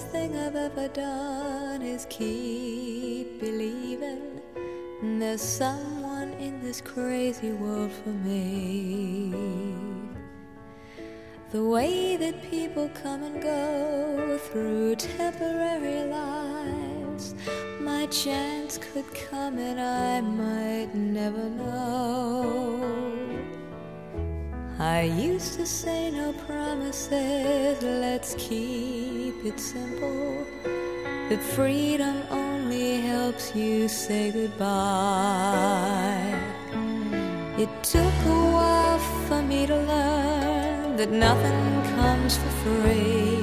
thing I've ever done is keep believing there's someone in this crazy world for me. The way that people come and go through temporary lives, my chance could come and I might never know. I used to say no promises, let's keep it simple, that freedom only helps you say goodbye. It took a while for me to learn that nothing comes for free.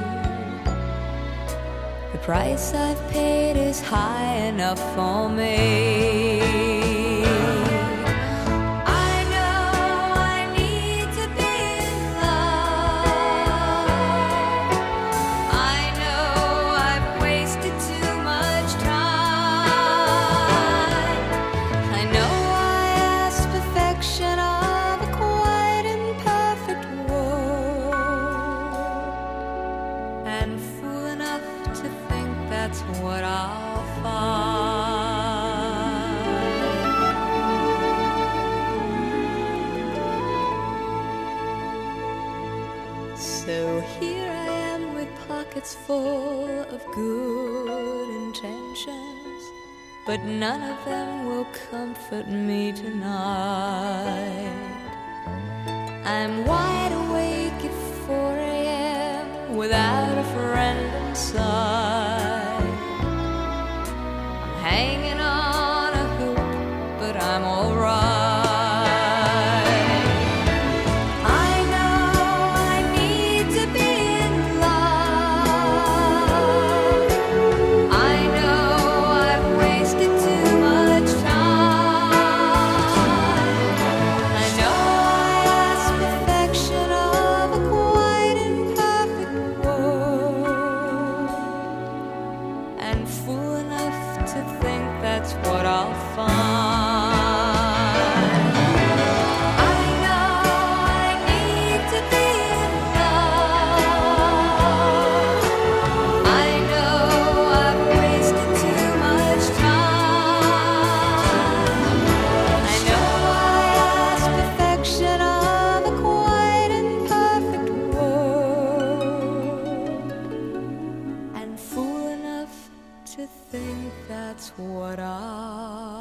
The price I've paid is high enough for me. I know I need to be in love. I know I've wasted too much time. I know I asked perfection of a quite imperfect world, and fool enough to think that's what I'll find. So here I am with pockets full of good intentions, but none of them will comfort me tonight. I'm wide awake at 4 a.m. without a friend in sight. I'm hanging on a hoop, but I'm alright. I know I need to be in love. I know I've wasted too much time. I know I asked perfection of a quite imperfect world, and fool enough to think that's what I'll find. I know I need to be in love. I know I've wasted too much time. I know I asked perfection of a quite imperfect world, and fool enough to think that's what I